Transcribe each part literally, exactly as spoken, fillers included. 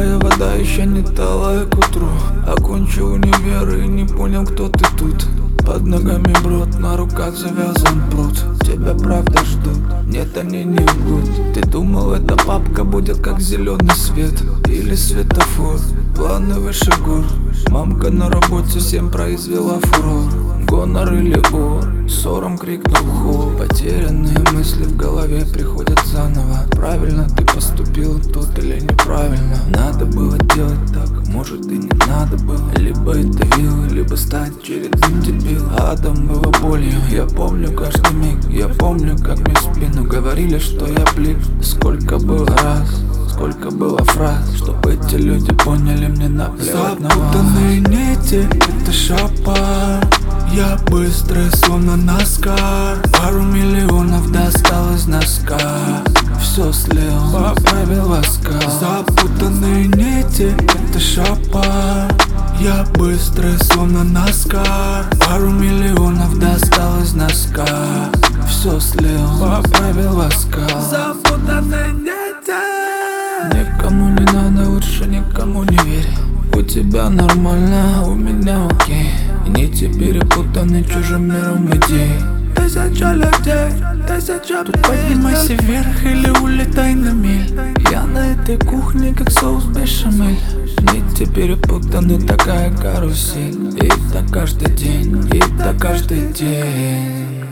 Теплая вода еще не талая к утру. Окончил универ и не понял, кто ты тут. Под ногами брод, на руках завязан пруд. Тебя правда ждут, нет, они не лгут. Ты думал, эта папка будет как зеленый свет или светофор, планы выше гор. Мамка на работе всем произвела фурор. Гонор или ор, ссором крикнул хор. Потерянные мысли в голове приходят заново. Правильно ты поступил тут или неправильно? Надо было делать так, может и не надо было. Либо это вилла, либо стать очередным дебилом. Адом было болью, я помню каждый миг. Я помню, как мне в спину говорили, что я блик. Сколько было раз, сколько было фраз, чтобы эти люди поняли, мне наплевать на вас. Запутанные нити, это шапа. Я быстрый, словно наскар. Пару миллионов достал из носка. Все слил, поправил воска. Запутанные нити, это шапа. Я быстрый, словно наскар. Пару миллионов достал из носка. Все слил, поправил воска. Запутанные нити. Никому не надо, лучше никому не верь. У тебя нормально, у меня окей. И нити перепутаны чужим миром идей. Тысяча людей, тысяча Тут поднимайся вверх или улетай на миль. Я на этой кухне как соус бешамель. Нити перепутаны, такая карусель. И так каждый день, и так каждый день.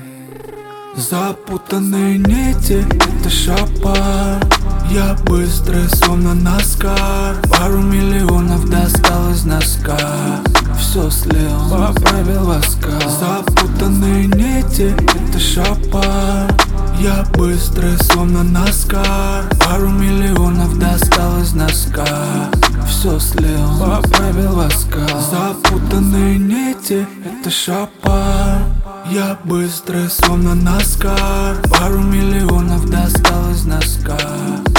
Запутанные нити, это шапа. Я быстрый, словно наскар. Пару миллионов достал из носка. Все слил, поправил воска. Запутанные нити, это шапа. Я быстрый, словно наскар. Пару миллионов достал из носка. Все слил, поправил воска. Запутанные нити, это шапа. Я быстрый, словно наскар. Пару миллионов достал из носка.